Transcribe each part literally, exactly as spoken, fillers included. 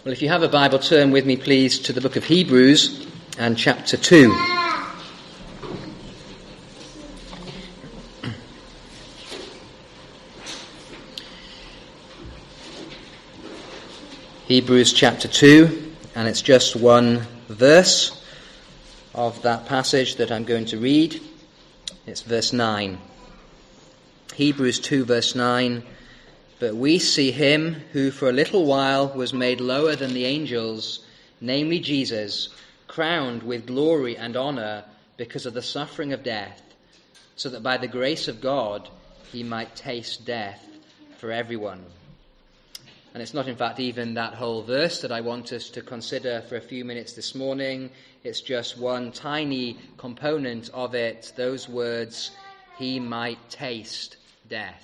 Well, if you have a Bible, turn with me, please, to the book of Hebrews and chapter two. Hebrews chapter two, and it's just one verse of that passage that I'm going to read. It's verse nine. Hebrews two, verse nine. But we see him who for a little while was made lower than the angels, namely Jesus, crowned with glory and honor because of the suffering of death, so that by the grace of God he might taste death for everyone. And it's not, in fact, even that whole verse that I want us to consider for a few minutes this morning. It's just one tiny component of it, those words, he might taste death.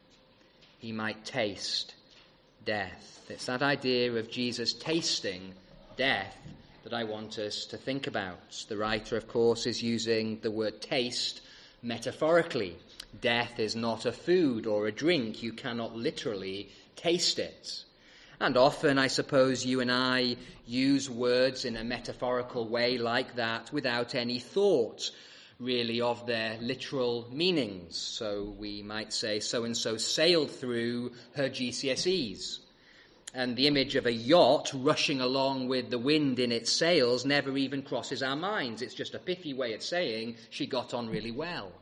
He might taste death. It's that idea of Jesus tasting death that I want us to think about. The writer, of course, is using the word taste metaphorically. Death is not a food or a drink. You cannot literally taste it. And often, I suppose, you and I use words in a metaphorical way like that without any thought, really, of their literal meanings. So we might say so-and-so sailed through her G C S Es. And the image of a yacht rushing along with the wind in its sails never even crosses our minds. It's just a pithy way of saying she got on really well.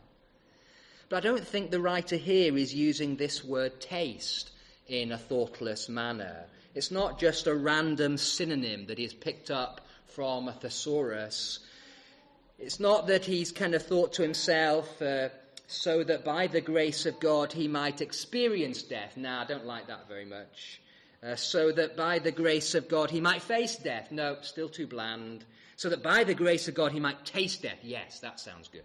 But I don't think the writer here is using this word taste in a thoughtless manner. It's not just a random synonym that he's picked up from a thesaurus. It's not that he's kind of thought to himself, uh, so that by the grace of God he might experience death. Nah, I don't like that very much. Uh, so that by the grace of God he might face death. No, still too bland. So that by the grace of God he might taste death. Yes, that sounds good.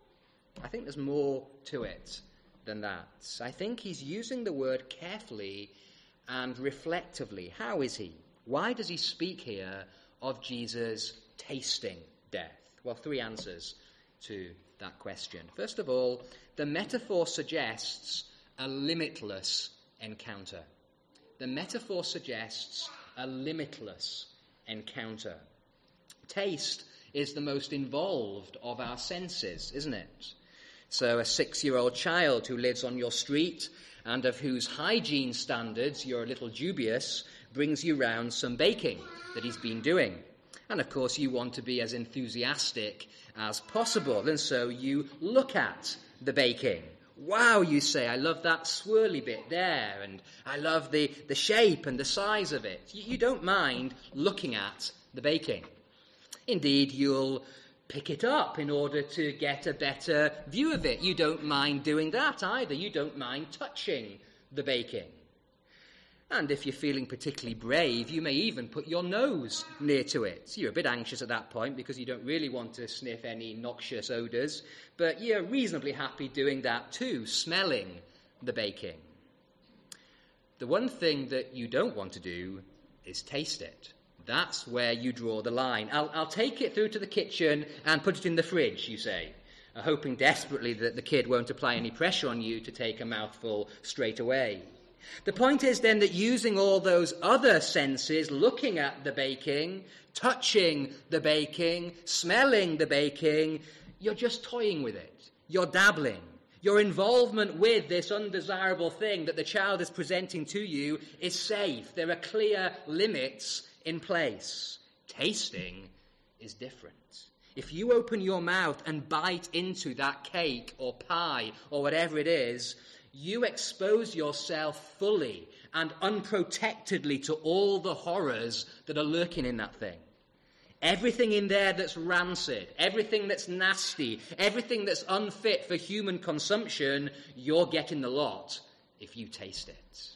I think there's more to it than that. I think he's using the word carefully and reflectively. How is he? Why does he speak here of Jesus tasting death? Well, three answers to that question. First of all, the metaphor suggests a limitless encounter. The metaphor suggests a limitless encounter. Taste is the most involved of our senses, isn't it? So a six-year-old child who lives on your street and of whose hygiene standards you're a little dubious brings you round some baking that he's been doing. And, of course, you want to be as enthusiastic as possible. And so you look at the baking. Wow, you say, I love that swirly bit there. And I love the, the shape and the size of it. You, you don't mind looking at the baking. Indeed, you'll pick it up in order to get a better view of it. You don't mind doing that either. You don't mind touching the baking. And if you're feeling particularly brave, you may even put your nose near to it. You're a bit anxious at that point because you don't really want to sniff any noxious odours, but you're reasonably happy doing that too, smelling the baking. The one thing that you don't want to do is taste it. That's where you draw the line. I'll, I'll take it through to the kitchen and put it in the fridge, you say, uh, hoping desperately that the kid won't apply any pressure on you to take a mouthful straight away. The point is then that using all those other senses, looking at the baking, touching the baking, smelling the baking, you're just toying with it. You're dabbling. Your involvement with this undesirable thing that the child is presenting to you is safe. There are clear limits in place. Tasting is different. If you open your mouth and bite into that cake or pie or whatever it is, you expose yourself fully and unprotectedly to all the horrors that are lurking in that thing. Everything in there that's rancid, everything that's nasty, everything that's unfit for human consumption, you're getting the lot if you taste it.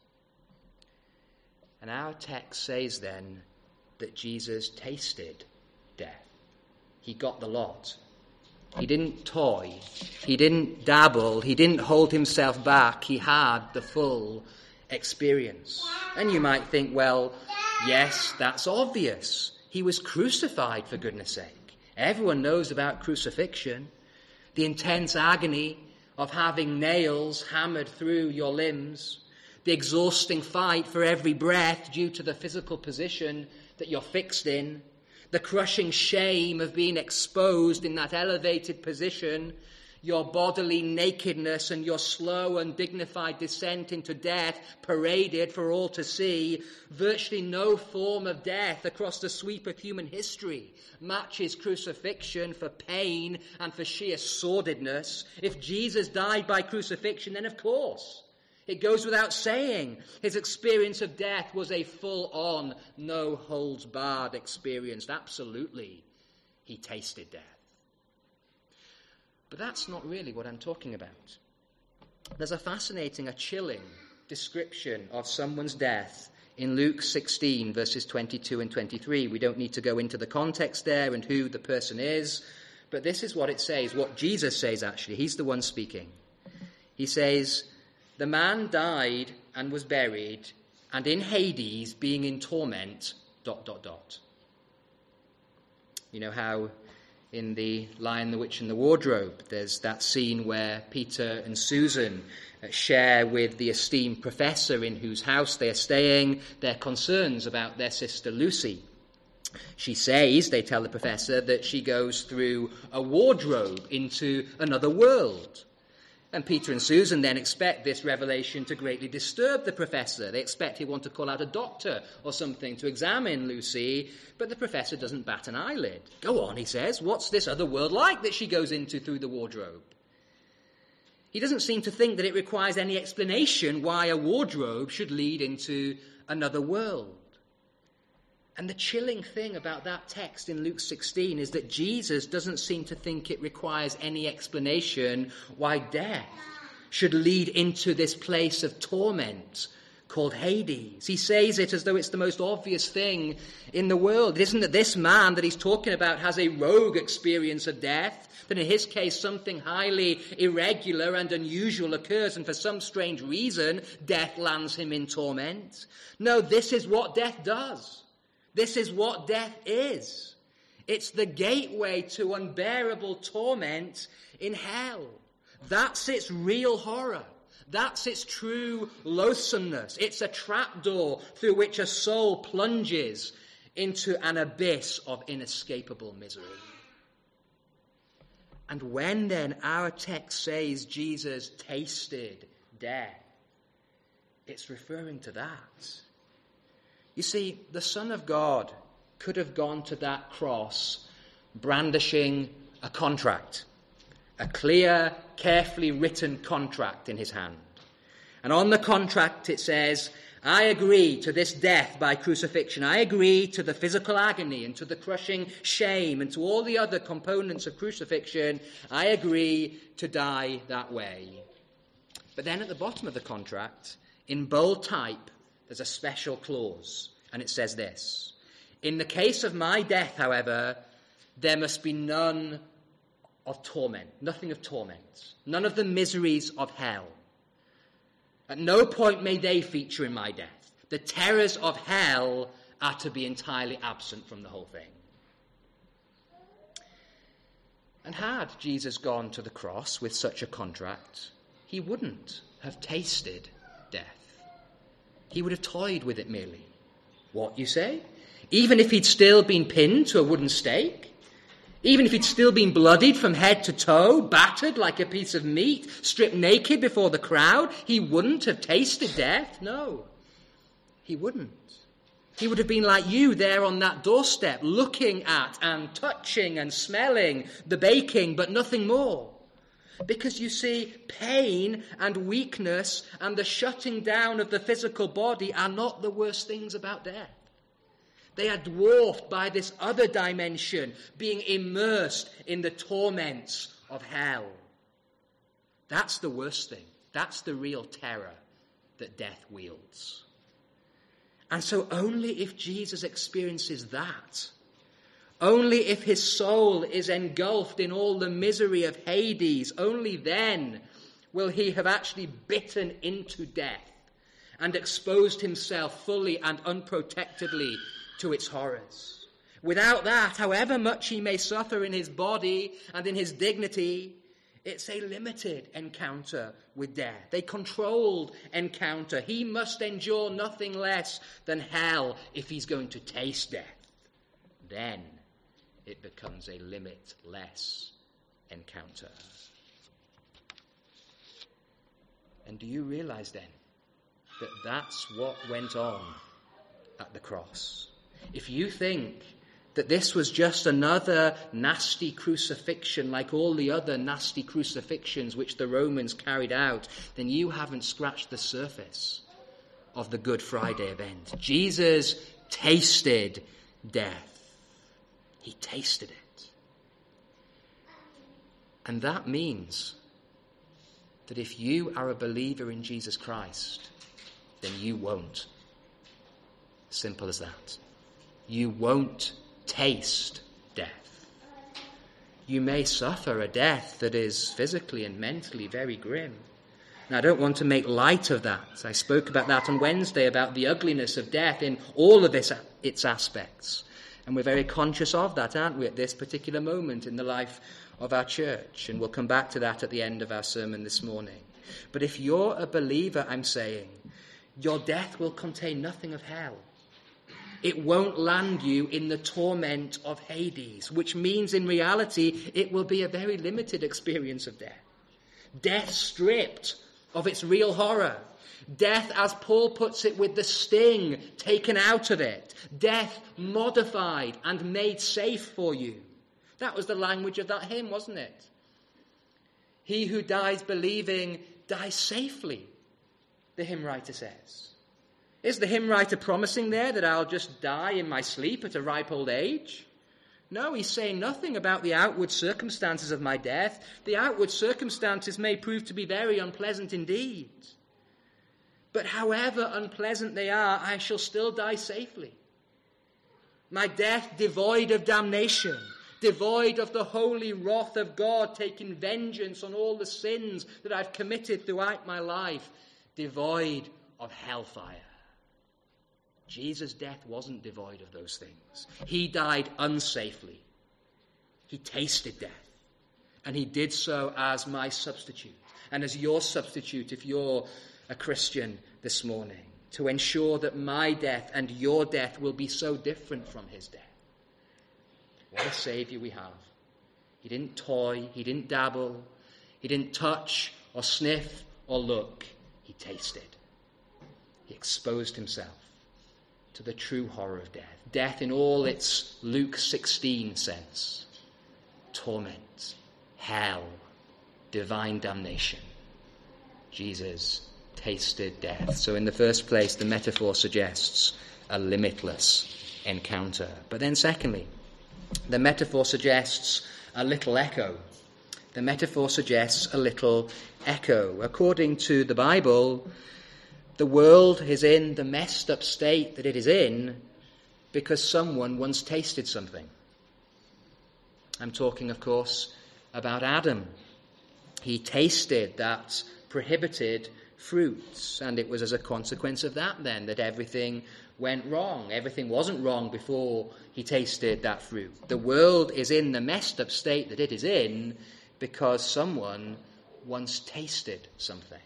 And our text says then that Jesus tasted death. He got the lot. He didn't toy. He didn't dabble. He didn't hold himself back. He had the full experience. And you might think, well, yes, that's obvious. He was crucified, for goodness sake. Everyone knows about crucifixion, the intense agony of having nails hammered through your limbs, the exhausting fight for every breath due to the physical position that you're fixed in, the crushing shame of being exposed in that elevated position, your bodily nakedness and your slow and dignified descent into death paraded for all to see. Virtually no form of death across the sweep of human history matches crucifixion for pain and for sheer sordidness. If Jesus died by crucifixion, then of course, it goes without saying, his experience of death was a full-on, no-holds-barred experience. Absolutely, he tasted death. But that's not really what I'm talking about. There's a fascinating, a chilling description of someone's death in Luke sixteen, verses twenty-two and twenty-three. We don't need to go into the context there and who the person is, but this is what it says, what Jesus says actually. He's the one speaking. He says, "The man died and was buried, and in Hades, being in torment, dot, dot, dot." You know how in The Lion, the Witch, and the Wardrobe, there's that scene where Peter and Susan share with the esteemed professor in whose house they are staying their concerns about their sister Lucy. She says, they tell the professor, that she goes through a wardrobe into another world. And Peter and Susan then expect this revelation to greatly disturb the professor. They expect he'll want to call out a doctor or something to examine Lucy, but the professor doesn't bat an eyelid. "Go on," he says, "what's this other world like that she goes into through the wardrobe?" He doesn't seem to think that it requires any explanation why a wardrobe should lead into another world. And the chilling thing about that text in Luke sixteen is that Jesus doesn't seem to think it requires any explanation why death should lead into this place of torment called Hades. He says it as though it's the most obvious thing in the world. It isn't that this man that he's talking about has a rogue experience of death, that in his case something highly irregular and unusual occurs, and for some strange reason death lands him in torment. No, this is what death does. This is what death is. It's the gateway to unbearable torment in hell. That's its real horror. That's its true loathsomeness. It's a trapdoor through which a soul plunges into an abyss of inescapable misery. And when then our text says Jesus tasted death, it's referring to that. You see, the Son of God could have gone to that cross brandishing a contract, a clear, carefully written contract in his hand. And on the contract it says, "I agree to this death by crucifixion. I agree to the physical agony and to the crushing shame and to all the other components of crucifixion. I agree to die that way." But then at the bottom of the contract, in bold type, there's a special clause, and it says this: "In the case of my death, however, there must be none of torment, nothing of torment, none of the miseries of hell. At no point may they feature in my death. The terrors of hell are to be entirely absent from the whole thing." And had Jesus gone to the cross with such a contract, he wouldn't have tasted death. He would have toyed with it merely. What, you say? Even if he'd still been pinned to a wooden stake? Even if he'd still been bloodied from head to toe, battered like a piece of meat, stripped naked before the crowd, he wouldn't have tasted death? No, he wouldn't. He would have been like you there on that doorstep, looking at and touching and smelling the baking, but nothing more. Because you see, pain and weakness and the shutting down of the physical body are not the worst things about death. They are dwarfed by this other dimension, being immersed in the torments of hell. That's the worst thing. That's the real terror that death wields. And so only if Jesus experiences that, only if his soul is engulfed in all the misery of Hades, only then will he have actually bitten into death and exposed himself fully and unprotectedly to its horrors. Without that, however much he may suffer in his body and in his dignity, It's a limited encounter with death, a controlled encounter. He must endure nothing less than hell if he's going to taste death. Then it becomes a limitless encounter. And do you realize then that that's what went on at the cross? If you think that this was just another nasty crucifixion like all the other nasty crucifixions which the Romans carried out, then you haven't scratched the surface of the Good Friday event. Jesus tasted death. He tasted it. And that means that if you are a believer in Jesus Christ, then you won't. Simple as that. You won't taste death. You may suffer a death that is physically and mentally very grim. Now, I don't want to make light of that. I spoke about that on Wednesday, about the ugliness of death in all of its, its aspects. And we're very conscious of that, aren't we, at this particular moment in the life of our church. And we'll come back to that at the end of our sermon this morning. But if you're a believer, I'm saying, your death will contain nothing of hell. It won't land you in the torment of Hades, which means in reality it will be a very limited experience of death. Death stripped of its real horror. Death, as Paul puts it, with the sting taken out of it. Death modified and made safe for you. That was the language of that hymn, wasn't it? He who dies believing dies safely, the hymn writer says. Is the hymn writer promising there that I'll just die in my sleep at a ripe old age? No, he's saying nothing about the outward circumstances of my death. The outward circumstances may prove to be very unpleasant indeed. But however unpleasant they are, I shall still die safely. My death devoid of damnation, devoid of the holy wrath of God taking vengeance on all the sins that I've committed throughout my life, devoid of hellfire. Jesus' death wasn't devoid of those things. He died unsafely. He tasted death. And he did so as my substitute and as your substitute if you're a Christian this morning, to ensure that my death and your death will be so different from his death. What a Saviour we have. He didn't toy, he didn't dabble, he didn't touch or sniff or look. He tasted. He exposed himself to the true horror of death. Death in all its Luke sixteen sense. Torment, hell, divine damnation. Jesus tasted death. So in the first place, the metaphor suggests a limitless encounter. But then secondly, the metaphor suggests a little echo. The metaphor suggests a little echo. According to the Bible, the world is in the messed up state that it is in because someone once tasted something. I'm talking, of course, about Adam. He tasted that prohibited fruits, and it was as a consequence of that then that everything went wrong. Everything wasn't wrong before he tasted that fruit. The world is in the messed up state that it is in because someone once tasted something.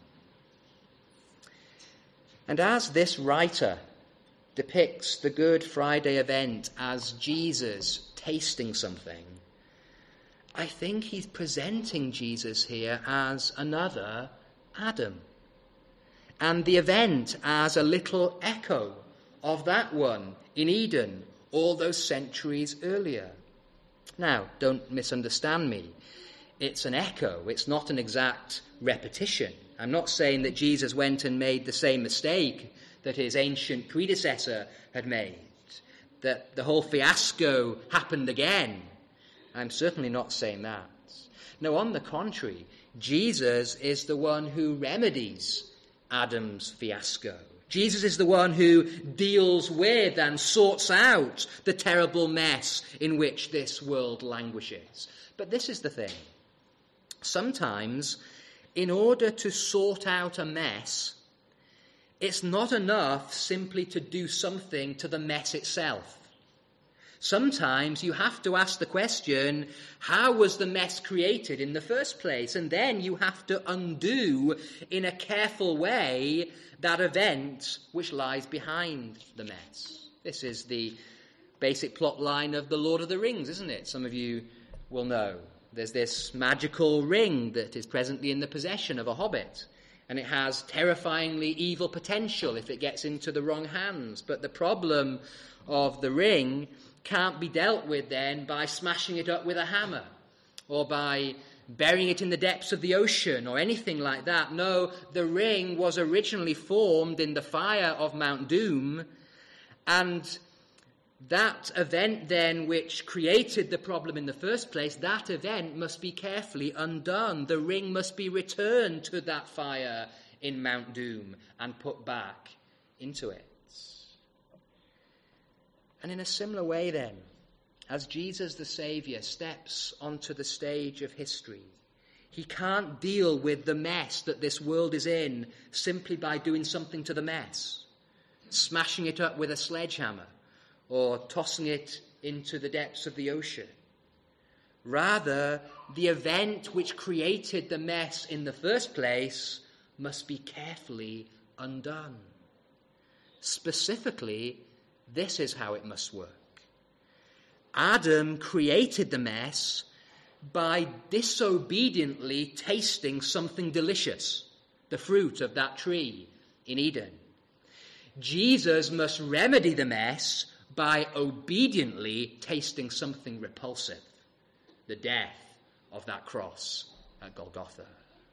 And as this writer depicts the Good Friday event as Jesus tasting something, I think he's presenting Jesus here as another Adam, and the event as a little echo of that one in Eden all those centuries earlier. Now, don't misunderstand me. It's an echo. It's not an exact repetition. I'm not saying that Jesus went and made the same mistake that his ancient predecessor had made, that the whole fiasco happened again. I'm certainly not saying that. No, on the contrary, Jesus is the one who remedies Adam's fiasco. Jesus is the one who deals with and sorts out the terrible mess in which this world languishes. But this is the thing. Sometimes, in order to sort out a mess, it's not enough simply to do something to the mess itself. Sometimes you have to ask the question, how was the mess created in the first place? And then you have to undo in a careful way that event which lies behind the mess. This is the basic plot line of The Lord of the Rings, isn't it? Some of you will know. There's this magical ring that is presently in the possession of a hobbit, and it has terrifyingly evil potential if it gets into the wrong hands. But the problem of the ring can't be dealt with then by smashing it up with a hammer or by burying it in the depths of the ocean or anything like that. No, the ring was originally formed in the fire of Mount Doom, and that event then which created the problem in the first place, that event must be carefully undone. The ring must be returned to that fire in Mount Doom and put back into it. And in a similar way then, as Jesus the Saviour steps onto the stage of history, he can't deal with the mess that this world is in simply by doing something to the mess, smashing it up with a sledgehammer or tossing it into the depths of the ocean. Rather, the event which created the mess in the first place must be carefully undone. Specifically, this is how it must work. Adam created the mess by disobediently tasting something delicious, the fruit of that tree in Eden. Jesus must remedy the mess by obediently tasting something repulsive, the death of that cross at Golgotha.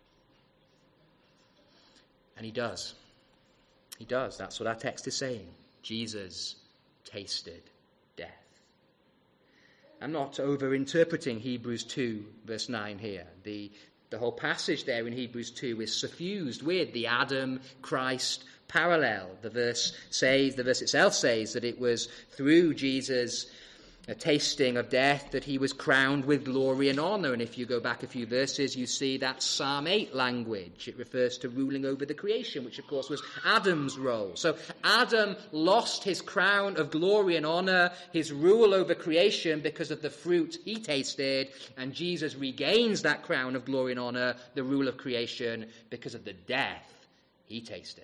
And he does. He does. That's what our text is saying. Jesus tasted death. I'm not over-interpreting Hebrews two, verse nine here. The, the whole passage there in Hebrews two is suffused with the Adam-Christ parallel. The verse says, the verse itself says that it was through Jesus' a tasting of death that he was crowned with glory and honor. And if you go back a few verses, you see that Psalm eight language. It refers to ruling over the creation, which of course was Adam's role. So Adam lost his crown of glory and honor, his rule over creation, because of the fruit he tasted, and Jesus regains that crown of glory and honor, the rule of creation, because of the death he tasted.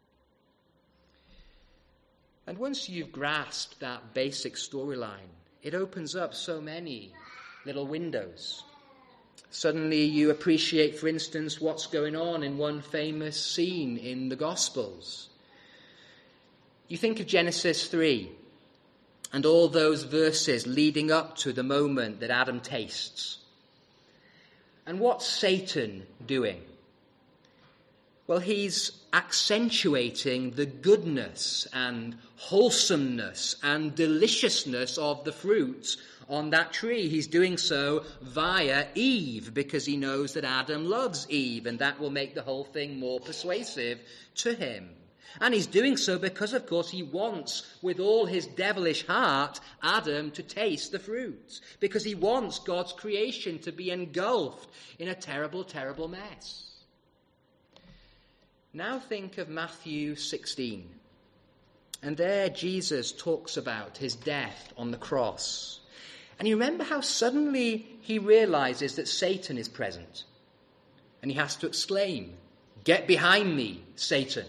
And once you've grasped that basic storyline, it opens up so many little windows. Suddenly you appreciate, for instance, what's going on in one famous scene in the Gospels. You think of Genesis three and all those verses leading up to the moment that Adam tastes. And what's Satan doing? Well, he's accentuating the goodness and wholesomeness and deliciousness of the fruit on that tree. He's doing so via Eve, because he knows that Adam loves Eve, and that will make the whole thing more persuasive to him. And he's doing so because, of course, he wants, with all his devilish heart, Adam to taste the fruit, because he wants God's creation to be engulfed in a terrible, terrible mess. Now think of Matthew sixteen. And there Jesus talks about his death on the cross. And you remember how suddenly he realizes that Satan is present. And he has to exclaim, "Get behind me, Satan."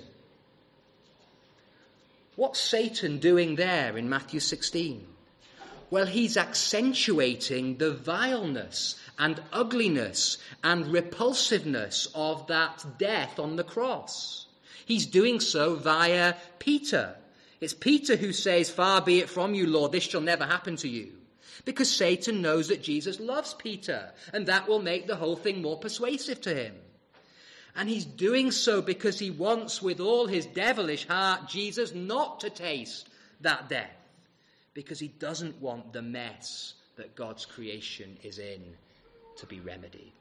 What's Satan doing there in Matthew sixteen? Well, he's accentuating the vileness and ugliness and repulsiveness of that death on the cross. He's doing so via Peter. It's Peter who says, "Far be it from you, Lord, this shall never happen to you." Because Satan knows that Jesus loves Peter, and that will make the whole thing more persuasive to him. And he's doing so because he wants, with all his devilish heart, Jesus not to taste that death, because he doesn't want the mess that God's creation is in to be remedied.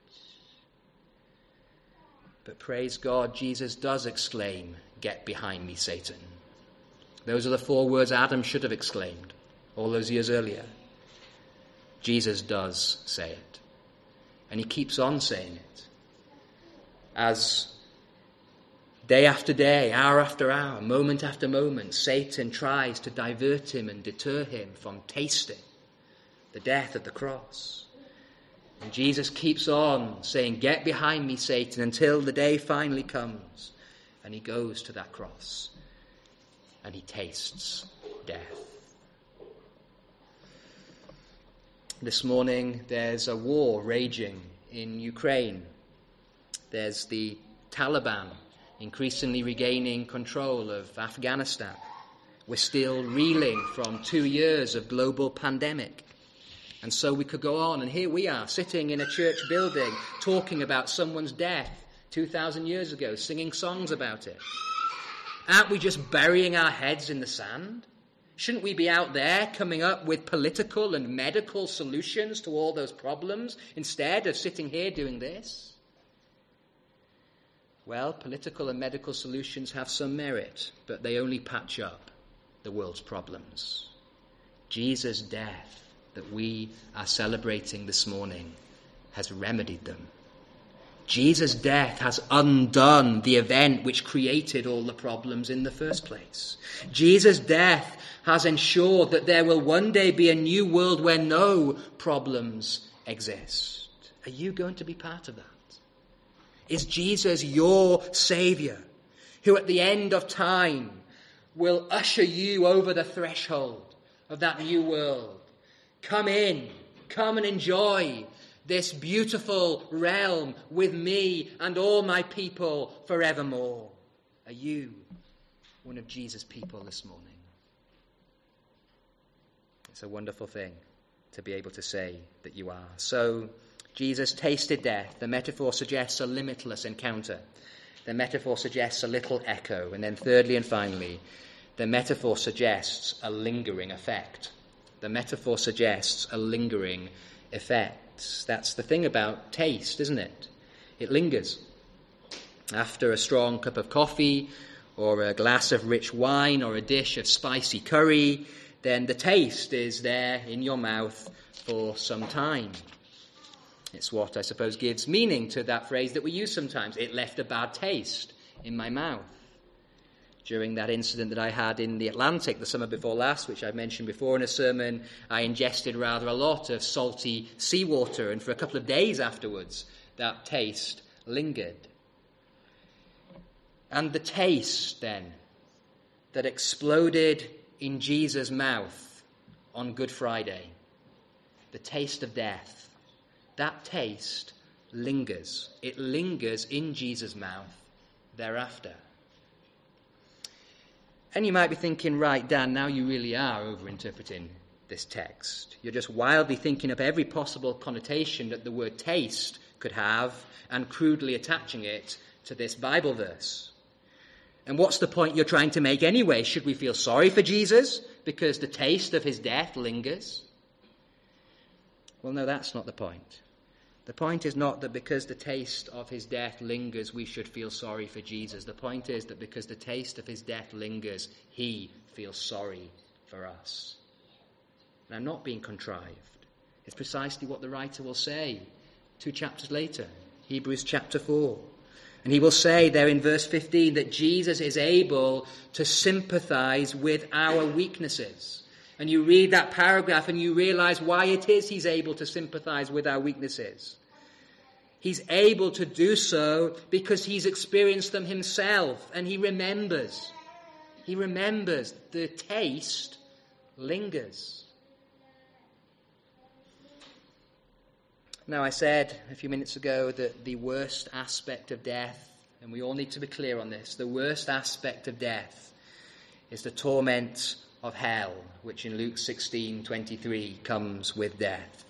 But praise God, Jesus does exclaim, "Get behind me, Satan." Those are the four words Adam should have exclaimed all those years earlier. Jesus does say it. And he keeps on saying it. As Day after day, hour after hour, moment after moment, Satan tries to divert him and deter him from tasting the death of the cross. And Jesus keeps on saying, "Get behind me, Satan," until the day finally comes and he goes to that cross and he tastes death. This morning there's a war raging in Ukraine. There's the Taliban increasingly regaining control of Afghanistan. We're still reeling from two years of global pandemic. And so we could go on, and here we are, sitting in a church building, talking about someone's death two thousand years ago, singing songs about it. Aren't we just burying our heads in the sand? Shouldn't we be out there coming up with political and medical solutions to all those problems, instead of sitting here doing this? Well, political and medical solutions have some merit, but they only patch up the world's problems. Jesus' death that we are celebrating this morning has remedied them. Jesus' death has undone the event which created all the problems in the first place. Jesus' death has ensured that there will one day be a new world where no problems exist. Are you going to be part of that? Is Jesus your Saviour, who at the end of time will usher you over the threshold of that new world? Come in, come and enjoy this beautiful realm with me and all my people forevermore. Are you one of Jesus' people this morning? It's a wonderful thing to be able to say that you are. So, Jesus tasted death. The metaphor suggests a limitless encounter. The metaphor suggests a little echo. And then thirdly and finally, the metaphor suggests a lingering effect. The metaphor suggests a lingering effect. That's the thing about taste, isn't it? It lingers. After a strong cup of coffee, or a glass of rich wine, or a dish of spicy curry, then the taste is there in your mouth for some time. It's what, I suppose, gives meaning to that phrase that we use sometimes. It left a bad taste in my mouth. During that incident that I had in the Atlantic the summer before last, which I mentioned before in a sermon, I ingested rather a lot of salty seawater, and for a couple of days afterwards, that taste lingered. And the taste, then, that exploded in Jesus' mouth on Good Friday, the taste of death, that taste lingers. It lingers in Jesus' mouth thereafter. And you might be thinking, right, Dan, now you really are overinterpreting this text. You're just wildly thinking of every possible connotation that the word taste could have and crudely attaching it to this Bible verse. And what's the point you're trying to make anyway? Should we feel sorry for Jesus because the taste of his death lingers? Well, no, that's not the point. The point is not that because the taste of his death lingers, we should feel sorry for Jesus. The point is that because the taste of his death lingers, he feels sorry for us. And I'm not being contrived. It's precisely what the writer will say two chapters later, Hebrews chapter four. And he will say there in verse fifteen that Jesus is able to sympathize with our weaknesses. And you read that paragraph and you realize why it is he's able to sympathize with our weaknesses. He's able to do so because he's experienced them himself, and he remembers. He remembers the taste lingers. Now, I said a few minutes ago that the worst aspect of death, and we all need to be clear on this, the worst aspect of death is the torment of hell, which in Luke sixteen twenty-three comes with death.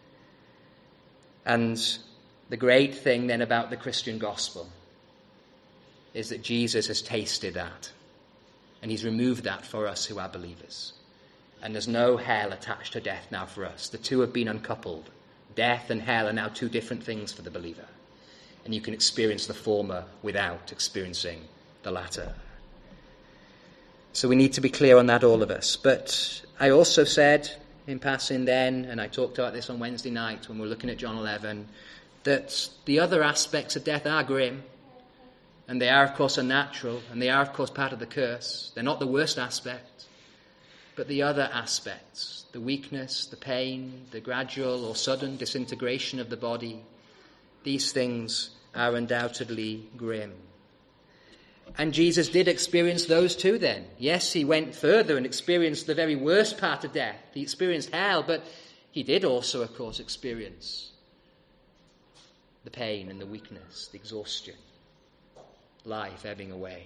And the great thing then about the Christian gospel is that Jesus has tasted that, and he's removed that for us who are believers. And there's no hell attached to death now for us. The two have been uncoupled. Death and hell are now two different things for the believer, and you can experience the former without experiencing the latter. So we need to be clear on that, all of us. But I also said in passing then, and I talked about this on Wednesday night when we were looking at John eleven, that the other aspects of death are grim, And they are, of course, unnatural, and they are, of course, part of the curse. They're not the worst aspect, but the other aspects, the weakness, the pain, the gradual or sudden disintegration of the body, these things are undoubtedly grim. And Jesus did experience those too then. Yes, he went further and experienced the very worst part of death. He experienced hell, but he did also, of course, experience the pain and the weakness, the exhaustion, life ebbing away.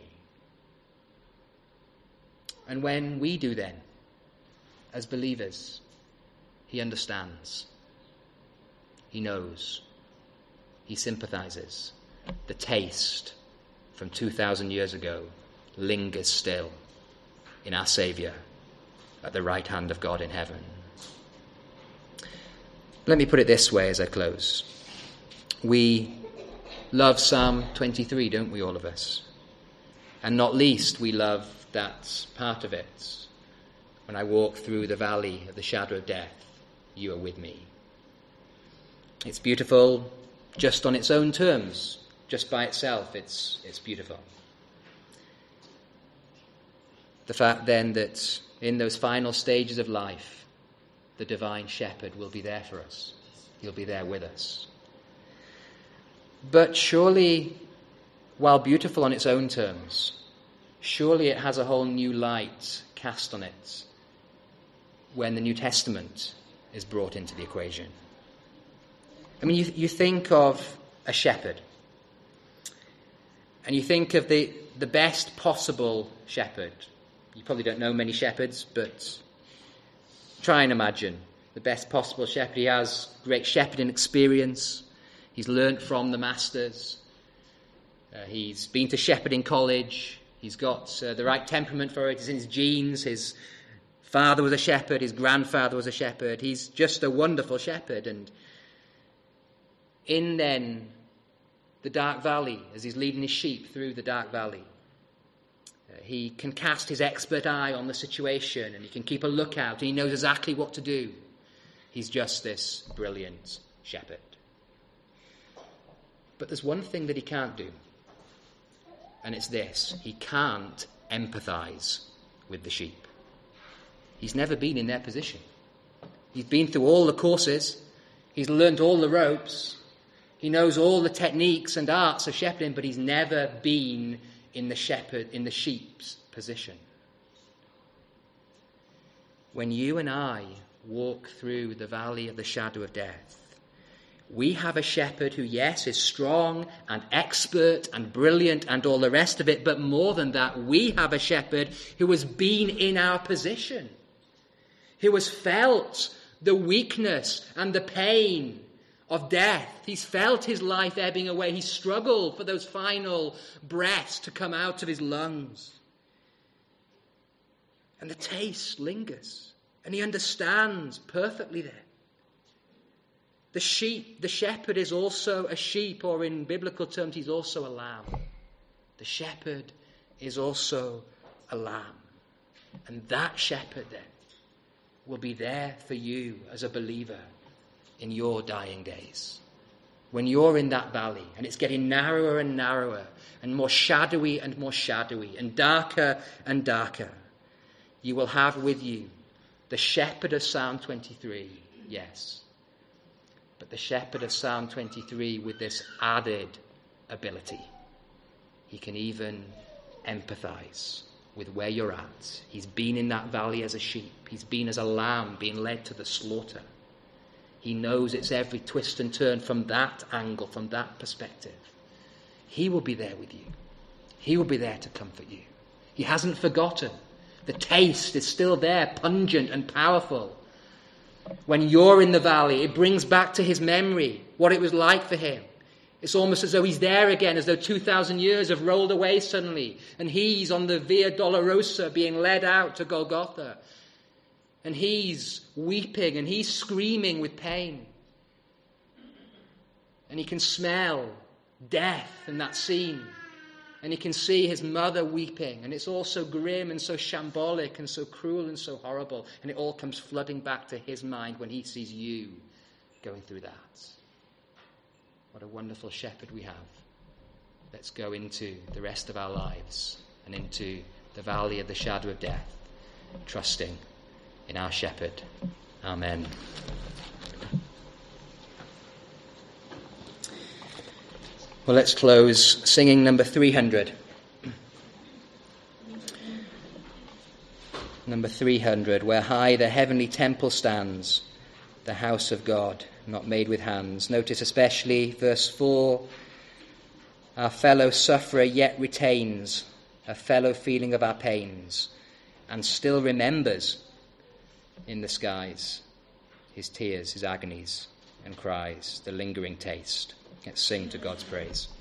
And when we do then, as believers, he understands, he knows, he sympathizes. The taste from two thousand years ago lingers still in our Saviour at the right hand of God in heaven. Let me put it this way as I close. We love Psalm twenty-three, don't we, all of us? And not least, we love that part of it. When I walk through the valley of the shadow of death, you are with me. It's beautiful just on its own terms. Just by itself, it's it's beautiful. The fact then that in those final stages of life, the divine shepherd will be there for us. He'll be there with us. But surely, while beautiful on its own terms, surely it has a whole new light cast on it when the New Testament is brought into the equation. I mean, you, you think of a shepherd, and you think of the, the best possible shepherd. You probably don't know many shepherds, but try and imagine the best possible shepherd. He has great shepherding experience. He's learnt from the masters. Uh, he's been to shepherding college. He's got uh, the right temperament for it. It's in his genes. His father was a shepherd. His grandfather was a shepherd. He's just a wonderful shepherd. And in then the dark valley, as he's leading his sheep through the dark valley, uh, he can cast his expert eye on the situation, and he can keep a lookout, and he knows exactly what to do. He's just this brilliant shepherd. But there's one thing that he can't do, and it's this: he can't empathize with the sheep. He's never been in their position. He's been through all the courses. He's learnt all the ropes. He knows all the techniques and arts of shepherding, but he's never been in the shepherd, in the sheep's position. When you and I walk through the valley of the shadow of death, we have a shepherd who, yes, is strong and expert and brilliant and all the rest of it, but more than that, we have a shepherd who has been in our position, who has felt the weakness and the pain of death. He's felt his life ebbing away. He's struggled for those final breaths to come out of his lungs. And the taste lingers, and he understands perfectly there. The sheep, the shepherd is also a sheep, or in biblical terms, he's also a lamb. The shepherd is also a lamb. And that shepherd then will be there for you as a believer in your dying days. When you're in that valley and it's getting narrower and narrower and more shadowy and more shadowy and darker and darker, you will have with you the shepherd of Psalm twenty-three, yes, but the shepherd of Psalm twenty-three with this added ability. He can even empathize with where you're at. He's been in that valley as a sheep. He's been as a lamb being led to the slaughter. He knows its every twist and turn from that angle, from that perspective. He will be there with you. He will be there to comfort you. He hasn't forgotten. The taste is still there, pungent and powerful. When you're in the valley, it brings back to his memory what it was like for him. It's almost as though he's there again, as though two thousand years have rolled away suddenly, and he's on the Via Dolorosa being led out to Golgotha. And he's weeping and he's screaming with pain. And he can smell death in that scene. And he can see his mother weeping. And it's all so grim and so shambolic and so cruel and so horrible. And it all comes flooding back to his mind when he sees you going through that. What a wonderful shepherd we have. let's go into the rest of our lives and into the valley of the shadow of death, trusting in our shepherd. Amen. Well, let's close singing number three hundred. Number three hundred, where high the heavenly temple stands, the house of God, not made with hands. Notice especially verse four, our fellow sufferer yet retains a fellow feeling of our pains, and still remembers in the skies his tears, his agonies and cries, the lingering taste. Let's sing to God's praise.